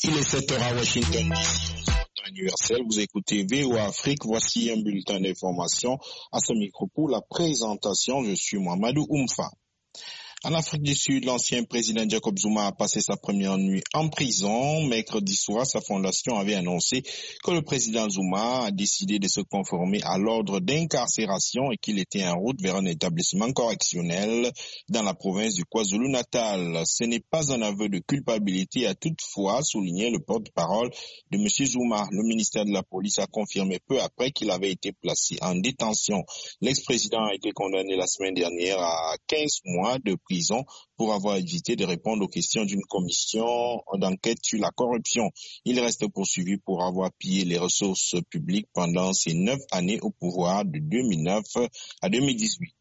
Il est 7h à Washington, temps universel. Vous écoutez VOA Afrique. Voici un bulletin d'information à ce micro pour la présentation. Je suis Mohamedou Oumfa. En Afrique du Sud, l'ancien président Jacob Zuma a passé sa première nuit en prison. Mercredi soir, sa fondation avait annoncé que le président Zuma a décidé de se conformer à l'ordre d'incarcération et qu'il était en route vers un établissement correctionnel dans la province du KwaZulu-Natal. Ce n'est pas un aveu de culpabilité, a toutefois souligné le porte-parole de M. Zuma. Le ministère de la Police a confirmé peu après qu'il avait été placé en détention. L'ex-président a été condamné la semaine dernière à 15 mois de prison pour avoir évité de répondre aux questions d'une commission d'enquête sur la corruption. Il reste poursuivi pour avoir pillé les ressources publiques pendant ses 9 années au pouvoir de 2009 à 2018.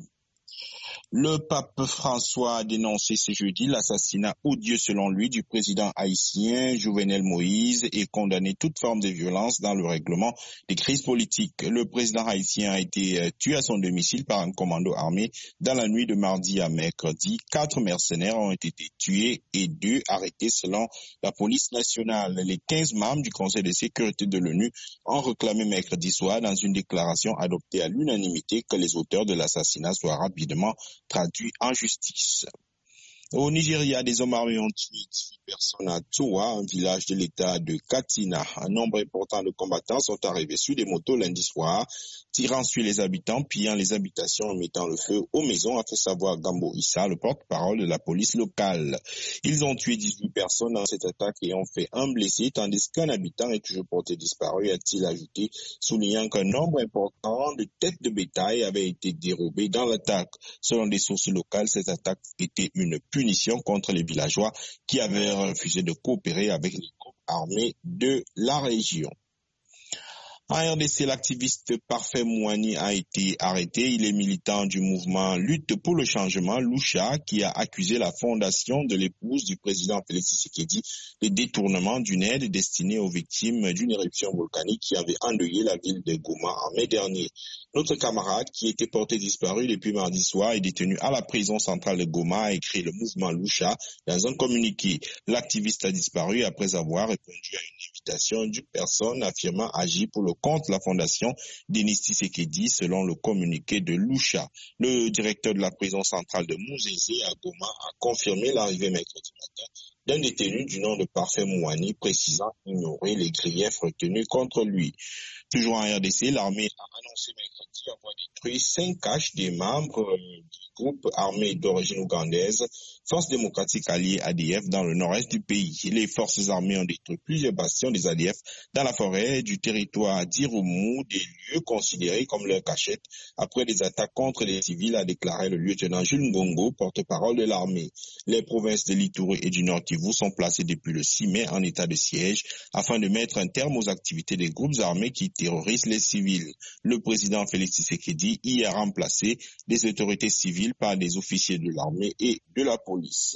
Le pape François a dénoncé ce jeudi l'assassinat odieux selon lui du président haïtien Jovenel Moïse et condamné toute forme de violence dans le règlement des crises politiques. Le président haïtien a été tué à son domicile par un commando armé dans la nuit de mardi à mercredi. 4 mercenaires ont été tués et 2 arrêtés selon la police nationale. Les 15 membres du Conseil de sécurité de l'ONU ont réclamé mercredi soir dans une déclaration adoptée à l'unanimité que les auteurs de l'assassinat soient rapidement traduit en justice. Au Nigeria, des hommes armés ont tué 10 personnes à Toua, un village de l'état de Katsina. Un nombre important de combattants sont arrivés sur des motos lundi soir, tirant sur les habitants, pillant les habitations et mettant le feu aux maisons, a fait savoir Gambo Issa, le porte-parole de la police locale. Ils ont tué 18 personnes dans cette attaque et ont fait un blessé, tandis qu'un habitant est toujours porté disparu, a-t-il ajouté, soulignant qu'un nombre important de têtes de bétail avait été dérobé dans l'attaque. Selon des sources locales, cette attaque était une punition contre les villageois qui avaient refusé de coopérer avec les groupes armés de la région. En RDC, l'activiste Parfait Mouani a été arrêté. Il est militant du mouvement Lutte pour le changement, Loucha, qui a accusé la fondation de l'épouse du président Félix Tshisekedi de détournement d'une aide destinée aux victimes d'une éruption volcanique qui avait endeuillé la ville de Goma en mai dernier. Notre camarade, qui était porté disparu depuis mardi soir, est détenu à la prison centrale de Goma, a écrit le mouvement Loucha dans un communiqué. L'activiste a disparu après avoir répondu à une invitation d'une personne affirmant agir pour le compte la fondation Denis Tshisekedi, selon le communiqué de Loucha. Le directeur de la prison centrale de Mouzézé à Goma a confirmé l'arrivée mercredi matin d'un détenu du nom de Parfait Mouani, précisant ignorer les griefs retenus contre lui. Toujours en RDC, l'armée a annoncé mercredi avoir détruit 5 caches des membres du groupe armé d'origine ougandaise, Force démocratique alliée ADF, dans le nord-est du pays. Les forces armées ont détruit plusieurs bastions des ADF dans la forêt du territoire d'Irumu, des lieux considérés comme leur cachette, après des attaques contre les civils, a déclaré le lieutenant Jules Ngongo, porte-parole de l'armée. Les provinces de l'Ituri et du Nord Kivu sont placées depuis le 6 mai en état de siège afin de mettre un terme aux activités des groupes armés qui terrorisent les civils. Le président Félix Tshisekedi y a remplacé des autorités civiles par des officiers de l'armée et de la police.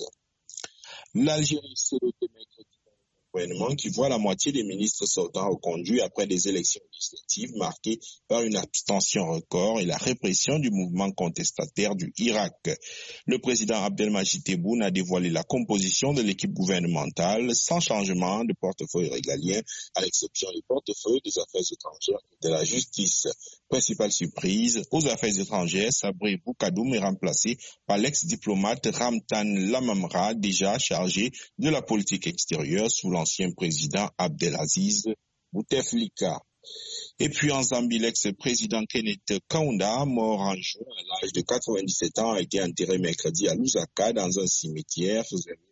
L'Algérie s'est dotée mercredi d'un gouvernement qui voit la moitié des ministres sortants reconduits après des élections législatives marquées par une abstention record et la répression du mouvement contestataire du Irak. Le président Abdelmadjid Tebboune a dévoilé la composition de l'équipe gouvernementale sans changement de portefeuille régalien, à l'exception du portefeuille des affaires étrangères et de la justice. Principale surprise, aux affaires étrangères, Sabri Boukadoum est remplacé par l'ex-diplomate Ramtan Lamamra, déjà chargé de la politique extérieure sous l'ancien président Abdelaziz Bouteflika. Et puis en Zambie, l'ex-président Kenneth Kaunda, mort en juin à l'âge de 97 ans, a été enterré mercredi à Lusaka dans un cimetière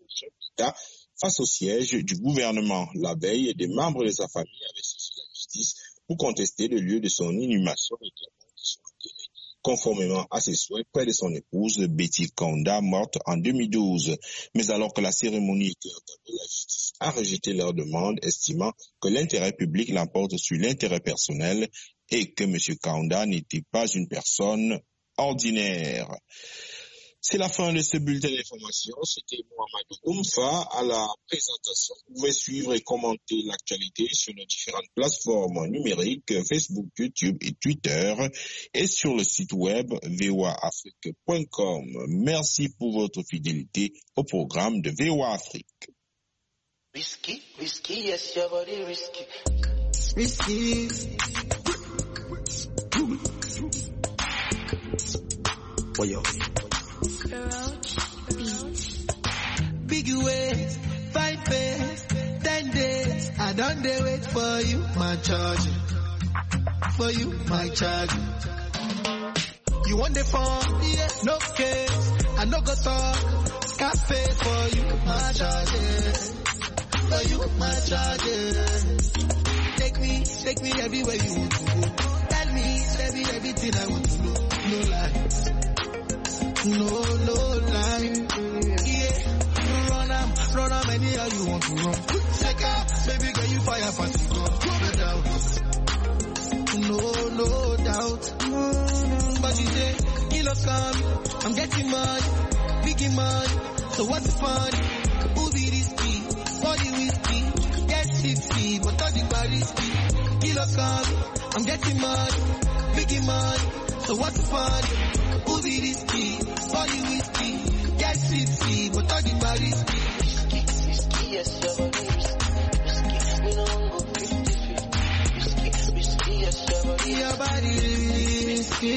face au siège du gouvernement. La veille, des membres de sa famille avaient saisi la justice pour contester le lieu de son inhumation et conformément à ses souhaits près de son épouse Betty Kaunda, morte en 2012. Mais alors que la cérémonie était entamée, la justice a rejeté leur demande, estimant que l'intérêt public l'emporte sur l'intérêt personnel et que M. Kaunda n'était pas une personne ordinaire. C'est la fin de ce bulletin d'information. C'était Mohamedou Oumfa à la présentation. Vous pouvez suivre et commenter l'actualité sur nos différentes plateformes numériques, Facebook, YouTube et Twitter, et sur le site web voaafrique.com. Merci pour votre fidélité au programme de VOA Afrique. Risky, yes, your body risky. Risky. Oh, yo. Big ways, 5 face, 10 days. I don't dare wait for you, my charge. For you, my charge. You want the phone? Yeah, no case. I no go talk. Cafe for you, my charge. For you, my charge. Take me everywhere you want to go. Tell me everything I want to know. No lies. No lie. Yeah. Run am anyhow you want to run. Check out, baby girl, you fire party gun. No doubt. But you say, kilo come, I'm getting money, big money. So what's the fun? Who be risky? Body whiskey, get tipsy, but all the bar risky. Kilo come, I'm getting money, big money. So what's the fun? Who be risky? Body whiskey, get tipsy, but all the bar risky. Yes, your body risky. We don't go 50-50. Risky, yes, your body. Your body risky.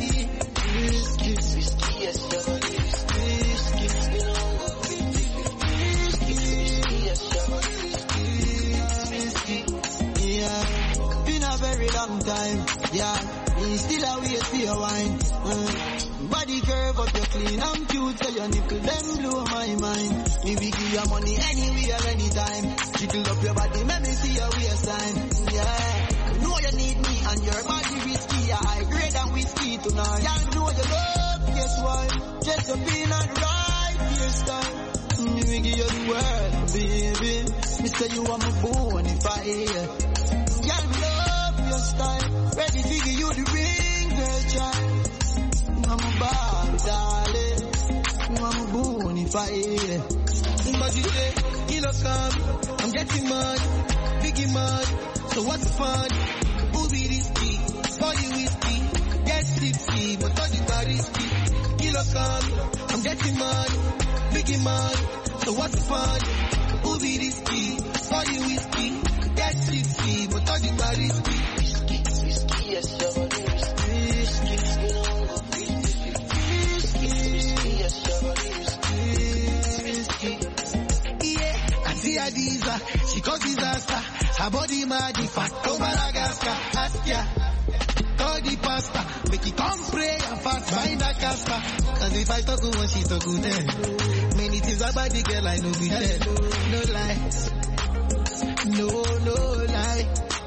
Yes, your body risky. We don't go 50-50. Yes, your body risky. Yeah, been a very long time. Yeah, we still a wait for your wine. Body curve up, you clean and cute, so your nipple them blow my mind. Me we give you money anywhere, anytime. Jiggle up your body, let me see your waistline. Yeah, know you need me and your body risky. Yeah, high grade and whiskey tonight. Yeah, know you love, guess why? Just a pin and right hairstyle. Me we give you the world, baby. Me say you are my bonfire. Yeah, me love your style. Ready to give you the ring, girl, child. I'm a bad darling, I'm a bonfire. But you say, kilo come, I'm getting money, biggie money. So what's the fun? Who be risky? Body whiskey, get tipsy, but all the bar risky. Kilo come, I'm getting money, biggie money. So what's the fun? Who be risky? Body whiskey, get tipsy, but all the bar risky. Risky, yes, your body risky. We don't go 50-50. Yes, your body risky. Yeah, I see Adiza, she cause disaster. Her body mad, the fat over Madagascar. Ask ya, call the pastor, make it come pray and fast find a Casper. Cause if I talk when she talk then many things about the girl I know be dead. No lie, no lie.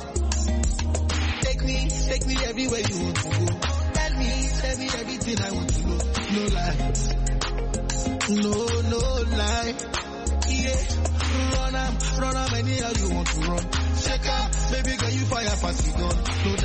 Take me everywhere you want to go. Tell me everything I want to know. No lie. Yeah, run am anyhow you want to run. Check out, baby girl, you fire party gun.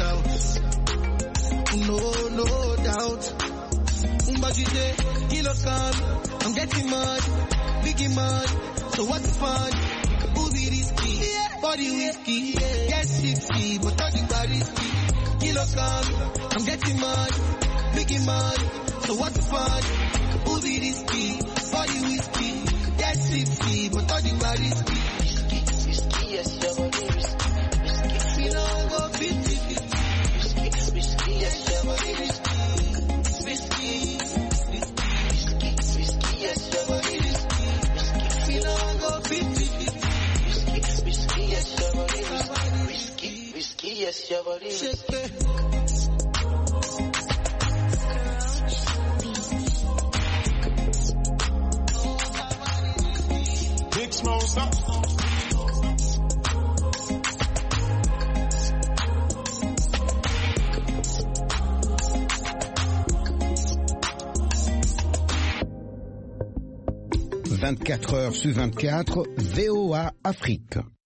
No doubt. But you say, kilo come, I'm getting money, biggie money. So what's the fun? Who be risky? Yeah. Body whiskey, get tipsy, but all the bar risky. Kilo come, I'm getting money, biggie money. So what's the fun? Who be risky? Body whiskey, get tipsy, but all the bar risky. Risky, yes, your body risky. We don't go 50-50. Risky, yes, your body risky. Risky, yes, your body risky. we don't go 50-50. Risky, yes, your body risky. Risky, yes, your body risky. Big Smoke, stop. « 24 heures sur 24, VOA Afrique.